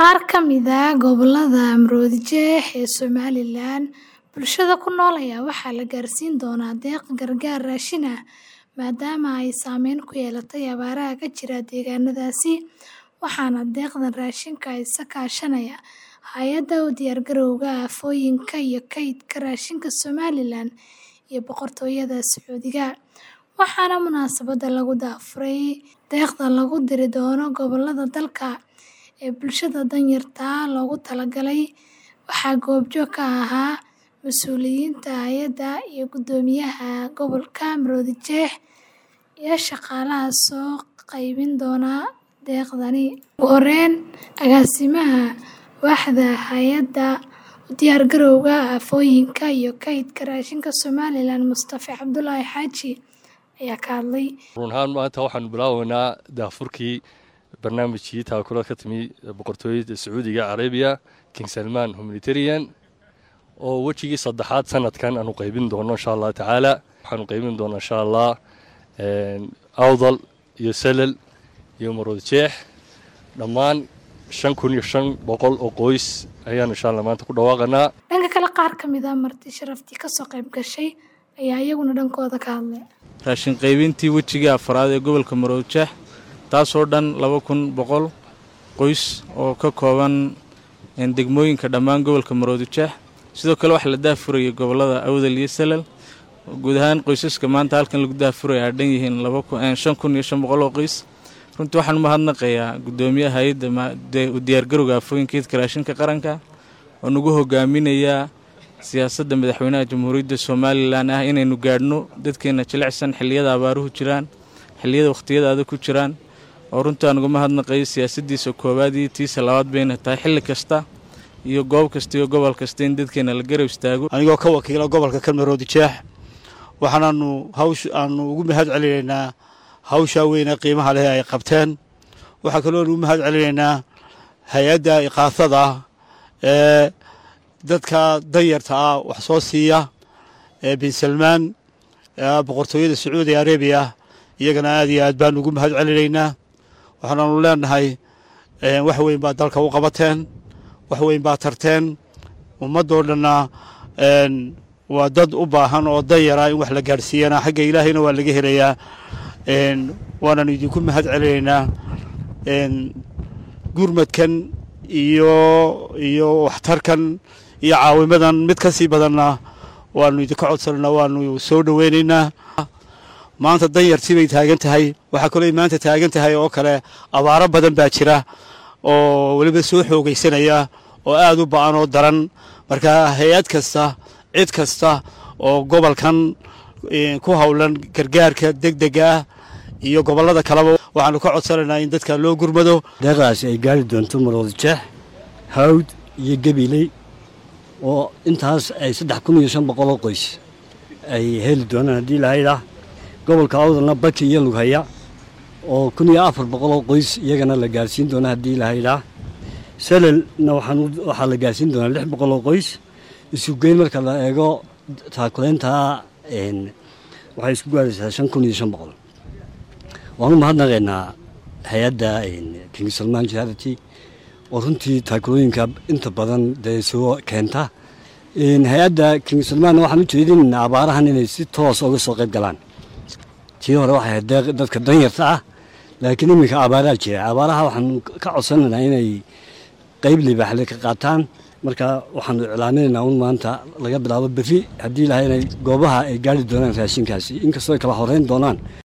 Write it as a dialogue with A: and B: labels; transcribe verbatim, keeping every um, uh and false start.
A: Qaar ka mid ah gobollada Maroodijeex ee Somaliland, bulshada ku nool ayaa waxaa la gaarsiin doonaa deeq gargaar raashin ah maadaama ay saameyn ku yeelatay abaaraha ka jira deegaanadaasi, waxaana deeqdan raashinka isa kaashanaya Hay'adda u Diyaargarowga Aafooyinka iyo Kaydka Raashinka Somalilan iyo Boqortooyada Sacuudiga, waxaana munaasabadda lagu daafuray deeqda lagu diri doono gobollada dalka ee bulshada danyarta ah loogu talagalay. Waxaa goobjoog ka ahaa mas'uuliyiinta hay'adda iyo guddoomiyaha gobolka Maroodijeex iyo shaqaalaha soo qaybin doona deeqdani. Ugu horreyn, agaasimaha waaxda Hay'adda u Diyaargarowga Aafooyinka iyo Kaydka Raashinka Somalilan, Mustafa Cabdullaahi Xaaji, ayaa ka hadlay.
B: run ahaan maanta waxaan bilaabaynaa daafurkii barnaamijkii taakula ka timi boqortooyada Sacuudiga Carabiya King Salman Humanitarian oo wejigii saddexaad sanadkan aanu qaybin doono insha Allah tacaala. waxaanu qaybin doonaa insha Allah Awdal iyo Salal iyo Maroodijeex dhammaan shan kun iyo shan boqol oo qoys ayaan insha Allah maanta ku dhawaaqanaa.
A: Dhanka kale, qaar ka mid ah marti sharaftii ka soo qayb gashay ayaa iyaguna dhankooda ka hadlay.
C: raashin qaybintii wejigii afraad ee gobolka Maroodijeex taasoo dhan laba kun boqol qoys oo ka kooban degmooyinka dhammaan gobolka Maroodijeex. sidoo kale waxa la daafurayay gobolada Awdal iyo Salal. guud ahaan qoysaska maanta halkan lagu daafuraya dhan yihiin shan kun iyo shan boqol oo qoys. runtii waxaan u mahadnaqayaa guddoomiyaha hay'adda u diyaargarowga aafooyinka kaydka raashinka qaranka oo nagu hogaaminaya siyaasadda madaxweynaha jamhuuriyadda Somaliland ah inaynu gaadhno dadkeena jilicsan xilliyada abaaruhu jiraan, xilliyada waqtiyada adag ku jiraan, oo runtii aan uga mahadnaqayo siyaasaddiisa koowaad iyo tiisa labaad bayna tahay xilli kasta iyo goob kasta iyo gobol kasta in dadkeena la garab istaago.
D: anigoo ka wakiila gobolka ka Maroodijeex waxaanaanu hawsh aanu ugu mahad celinaynaa hawsha weyn ee qiimaha leh ay qabteen. waxaa kaloo ugu mahad celinaynaa hay'adda iqaasada ee dadka danyarta ah wax soo siiya ee bin Salman boqortooyada Sacuudiga Carabiya, iyagana aad iyo aad baan ugu mahad celinaynaa. waxaanu leenahay wax weyn baa dalka u qabateen, wax weyn baa tarteen. ummadoo dhanna waa dad u baahan oo danyara in wax la gaarsiiyana xagga ilaahayna waa laga helayaa. waananu idinku mahad celinaynaa gurmadkan iyo iyo waxtarkan iyo caawimadan mid ka sii badanna waanu idinka codsananaa, waanu soo dhoweynaynaa. maanta danyartii bay taagan tahay. waxaa kaloo maanta taagan tahay oo kale abaaro badan baa jira oo weliba soo xoogaysanaya oo aad u ba'an oo daran. marka hay-ad kasta, cid kasta oo gobolkan ku howlan gargaarka degdega ah iyo gobollada kaleba waxaanu ka codsanaynaa in dadka loo gurmado.
E: deeqdaasi ay gaari doonto Maroodijeex, Hawd iyo Gabiley oo intaas ay saddex kun iyo shan boqol oo qoys ay heli doonaan haddii la haydaa. gobolka Awdalna Baki iyo Lughaya oo kun iyo afar boqol oo qoys iyagana la gaarsiin doona haddii la haydaa. Salalna waxaa la gaarsiin doonaa lix boqol oo qoys. isu geyn marka la eego taakulaynta waxay isku gaaraysaa shan kun iyo shan boqol. waanu mahadnaqaynaa hay'adda King Salman Charity oo runtii taakulooyinka inta badan dee soo keenta. hay-adda King Salman waxaan u jeedinaynaa abaarahan inay si toos uga soo qayb galaan. tii hore waxay ahayd dadka danyarta ah, laakiin iminka abaaraha jira. abaaraha waxaan ka codsanaynaa inay qayb libaaxle ka qaataan. marka waxaanu iclaaminaynaa un maanta laga bilaabo berri haddii lahay inay goobaha ay gaari doonaan raashinkaasi, inkastoo ay kala horeyn doonaan.